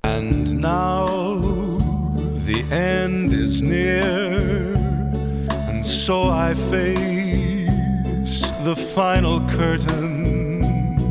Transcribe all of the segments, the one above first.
And now the end is near, and so I face the final curtain.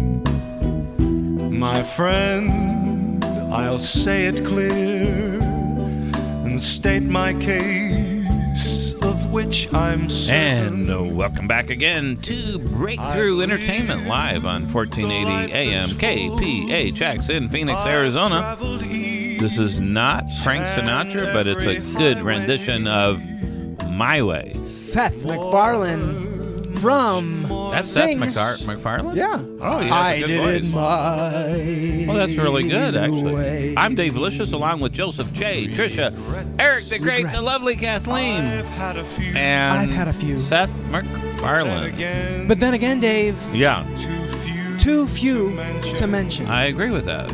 My friend, I'll say it clear and state my case, of which I'm certain. And welcome back again to Breakthrough Entertainment live on 1480 AM KPHX in Phoenix, Arizona. This is not Frank Sinatra, but it's a good rendition of My Way. Seth MacFarlane from That's Sing. Seth MacFarlane? Yeah. Oh, yeah. I did it my Well, that's really good, actually. way. I'm Dave Licious, along with Joseph J., Tricia, Eric the Great, the lovely Kathleen, I've had a few, and I've had a few. Seth MacFarlane. again, But then again, Dave, Yeah, too few to mention. I agree with that.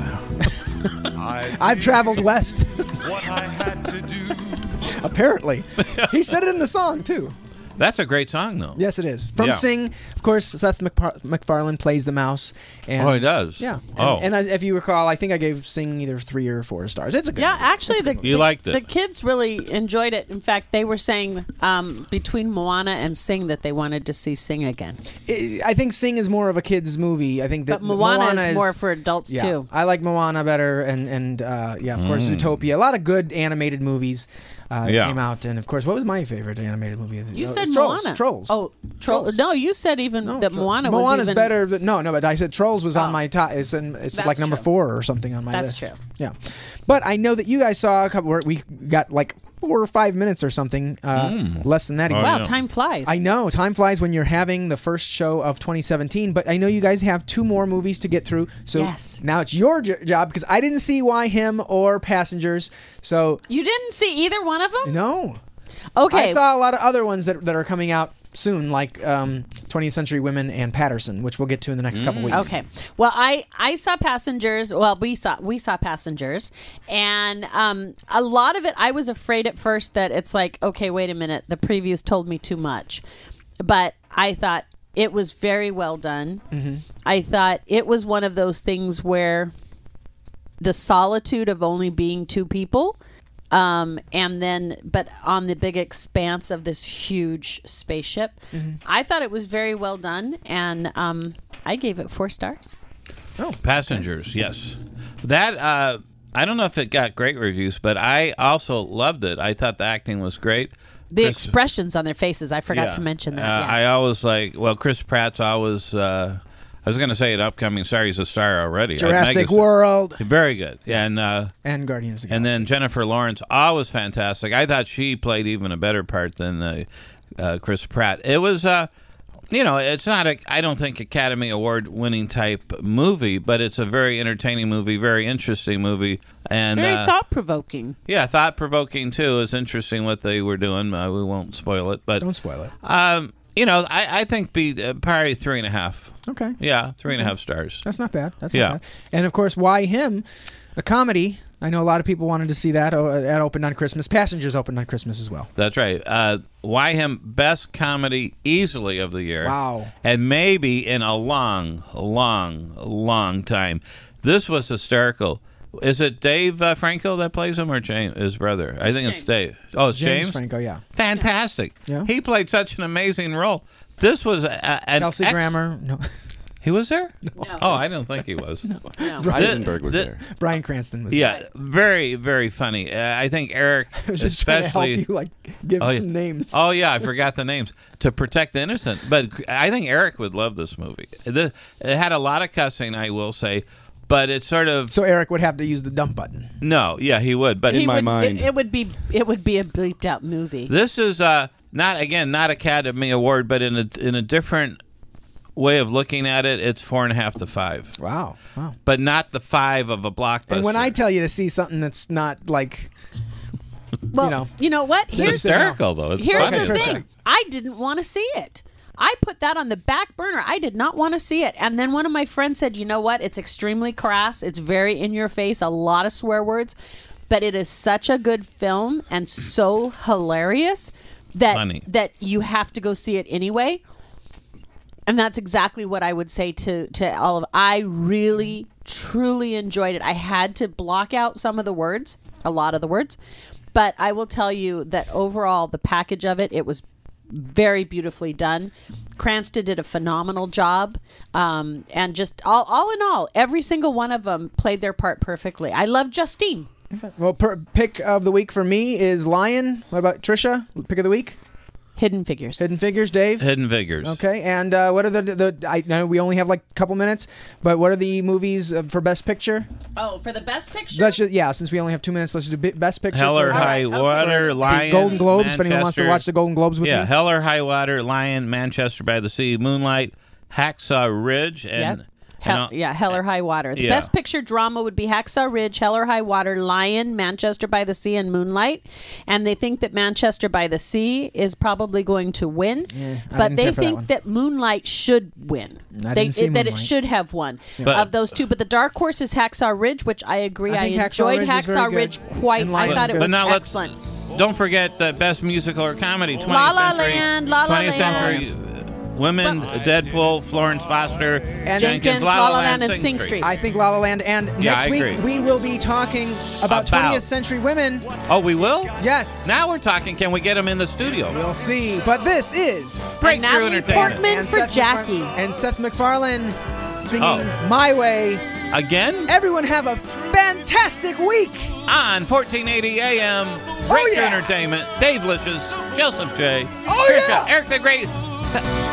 I've traveled west, what I had to do. apparently. He said it in the song, too. That's a great song, though. Yes, it is. From Yeah. Sing, of course, Seth MacFarlane plays the mouse. And, Oh, he does? Yeah. Oh. And if you recall, I think I gave Sing either 3 or 4 stars. It's a good Yeah, movie. actually, It's a good the, movie. You liked it. the kids really enjoyed it. In fact, they were saying between Moana and Sing that they wanted to see Sing again. I think Sing is more of a kid's movie. I think that But Moana is more for adults, yeah, too. I like Moana better, and yeah, of course, Zootopia. A lot of good animated movies Yeah. came out, and of course, what was my favorite animated movie? You No, said it's Trolls. Moana. Trolls. Oh, Trolls. No, you said even that Moana was Moana's even better. But no, but I said Trolls was on Oh. my top. It's That's like number true. 4 or something on my That's list. true. Yeah, but I know that you guys saw a couple. Where we got like 4 or 5 minutes or something. Less than that. Oh, even. Wow, yeah. time flies. I know time flies when you're having the first show of 2017, but I know you guys have 2 more movies to get through. So Yes. now it's your job, because I didn't see Why Him or Passengers. So You didn't see either one of them? no, Okay. I saw a lot of other ones that are coming out soon, like 20th Century Women and Patterson, which we'll get to in the next couple weeks. Okay. Well, I saw Passengers. Well, we saw Passengers, and a lot of it, I was afraid at first that it's like, okay, wait a minute, the previews told me too much, but I thought it was very well done. Mm-hmm. I thought it was one of those things where the solitude of only being 2 people. And then, but on the big expanse of this huge spaceship, I thought it was very well done, and I gave it 4 stars. Passengers, yes. That, I don't know if it got great reviews, but I also loved it. I thought the acting was great. The expressions on their faces, I forgot to mention that. Yeah. I always Chris Pratt's always, I was going to say an upcoming star. He's a star already. Jurassic World Very good. And Guardians of the and Galaxy. then Jennifer Lawrence, always fantastic. I thought she played even a better part than Chris Pratt. It was, it's not I don't think Academy Award winning type movie, but it's a very entertaining movie, very interesting movie. And Very thought-provoking. yeah, thought-provoking too. It's interesting what they were doing. We won't spoil it, but Don't spoil it. I think probably 3.5. Okay. Yeah, 3.5 stars. That's not bad. That's Yeah. not bad. And of course, Why Him? A comedy. I know a lot of people wanted to see that. That opened on Christmas. Passengers opened on Christmas as well. That's right. Why Him? Best comedy easily of the year. Wow. And maybe in a long, long, long time. This was hysterical. Is it Dave Franco that plays him or James, his brother? I think it's Dave. Oh, it's James? Franco, yeah. Fantastic. Yeah. He played such an amazing role. This was an Kelsey Grammer. No. He was there? No. Oh, I don't think he was. No. Heisenberg was there. Bryan Cranston was Yeah, very, very funny. I think Eric, I was just trying to help you, give some names. Oh, yeah, I forgot the names. To protect the innocent. But I think Eric would love this movie. It had a lot of cussing, I will say, but it's sort of... So Eric would have to use the dump button. No, yeah, he would. But In my mind. It would be a bleeped out movie. this is not Academy Award, but in a different way of looking at it, it's 4.5 to 5. Wow. But not the 5 of a blockbuster. And when I tell you to see something that's not like, Well, you know what? it's Here's hysterical, though. It's Here's funny. the thing. I didn't want to see it. I put that on the back burner. I did not want to see it. And then one of my friends said, you know what? It's extremely crass. It's very in your face, a lot of swear words. But it is such a good film and so hilarious that Funny. that you have to go see it anyway. And that's exactly what I would say to all of. I really, truly enjoyed it. I had to block out some of the words, a lot of the words, but I will tell you that overall, the package of it was very beautifully done. Cranston did a phenomenal job, and just all in all, every single one of them played their part perfectly. I love Justine. Well, pick of the week for me is Lion. What about Trisha? Pick of the week? Hidden Figures. Hidden Figures, Dave? Hidden Figures. Okay, and what are the I know we only have like a couple minutes, but what are the movies for Best Picture? Oh, for the Best Picture? Let's just, since we only have 2 minutes, let's just do Best Picture. Hell or for High okay. Water, Lion, Golden Globes, if Manchester. anyone wants to watch the Golden Globes with me. Yeah, Hell or High Water, Lion, Manchester by the Sea, Moonlight, Hacksaw Ridge, and... Yep. Hell or High Water. The Yeah. Best Picture drama would be Hacksaw Ridge, Hell or High Water, Lion, Manchester by the Sea, and Moonlight. And they think that Manchester by the Sea is probably going to win, I but didn't they care for that one. think that Moonlight should win. I didn't see that it Moonlight. should have won But- of those two. But the dark horse is Hacksaw Ridge, which I agree. I think Hacksaw enjoyed Ridge was very Hacksaw good. Ridge quite. And I Lion thought was it good. was But now excellent. don't forget the Best Musical or Comedy, 20th La La century, Land, La La 20th Land. century women, Deadpool, Florence Foster, Jenkins, La La Land, and Sing Street. I think La La Land. And Yeah, next I week agree. we will be talking about 20th century women. Oh, we will? Yes. Now we're talking. Can we get them in the studio? We'll see. But this is Breakthrough Natalie Entertainment. Portman for Jackie. And Seth MacFarlane singing Oh. My Way. Again? Everyone have a fantastic week. On 1480 AM, Breakthrough yeah. Entertainment, Dave Licious, Joseph J. Oh, Trisha, yeah. Eric the Great.